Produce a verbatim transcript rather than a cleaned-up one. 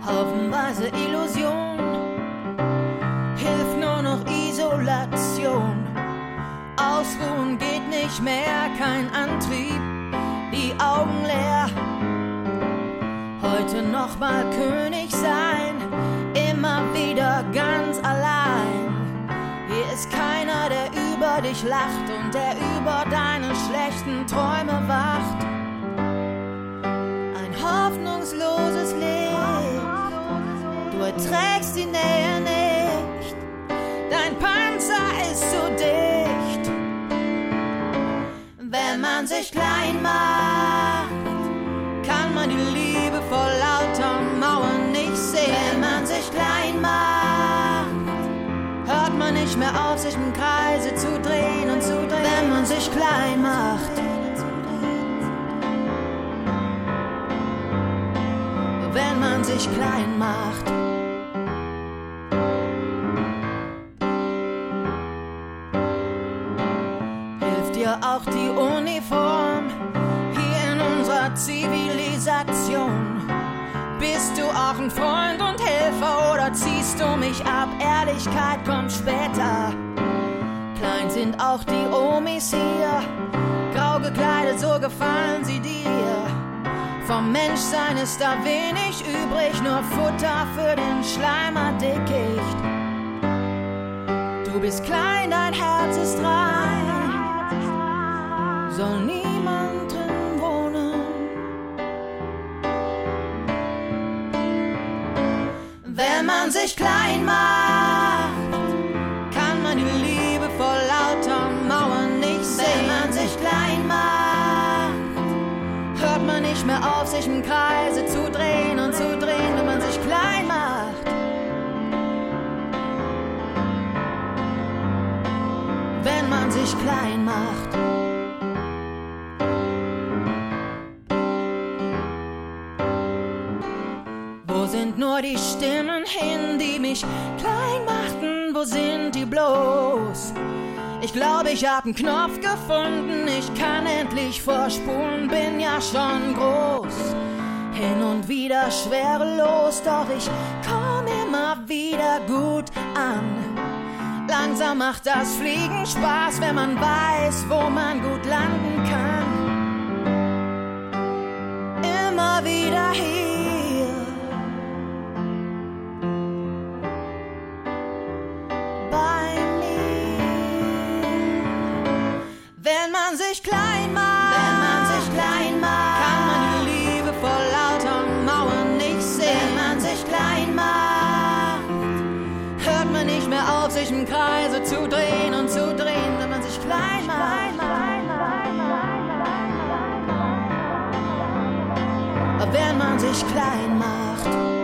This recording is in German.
haufenweise Illusion, hilft nur noch Isolation. Ausruhen geht nicht mehr, kein Antrieb, die Augen leer. Heute noch mal König sein, immer wieder ganz allein. Hier ist keiner, der über dich lacht und der über deine schlechten Träume wacht. Ein hoffnungsloses Licht, du erträgst die Nähe nicht, dein Panzer ist zu dicht. Wenn man sich klein macht, kann man die Liebe vor lauter Mauern nicht sehen. Wenn man sich klein macht, hört man nicht mehr auf, sich im Kreise zu drehen und zu drehen. Wenn man sich klein macht, wenn man sich klein macht. Hilft dir auch die Uniform hier in unserer Zivilisation? Bist du auch ein Freund und Helfer oder ziehst du mich ab? Ehrlichkeit kommt später. Klein sind auch die Omis hier, grau gekleidet, so gefallen sie dir. Vom Menschsein ist da wenig übrig, nur Futter für den Schleimerdickicht. Du bist klein, dein Herz ist rein, soll niemand drin wohnen. Wenn man sich klein macht, kann man die Liebe vor lauter Mauern nicht sehen. Wenn man sich klein macht, hört man nicht mehr auf, sich im Kreise zu drehen und zu drehen. Wenn man sich klein macht, wenn man sich klein macht. Wo sind nur die Stimmen hin, die mich klein machten? Wo sind die bloß? Ich glaube, ich hab 'n Knopf gefunden, ich kann endlich vorspulen, bin ja schon groß. Hin und wieder schwerelos, doch ich komm immer wieder gut an. Langsam macht das Fliegen Spaß, wenn man weiß, wo man gut landen kann. Immer wieder hier, bei mir. Wenn man sich klein macht, wenn man sich klein macht, kann man die Liebe vor lauter Mauern nicht sehen. Wenn man sich klein macht, hört man nicht mehr auf, sich im Kreise zu drehen und zu drehen. Wenn man sich klein macht, wenn man sich klein macht.